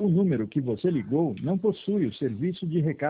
O número que você ligou não possui o serviço de recado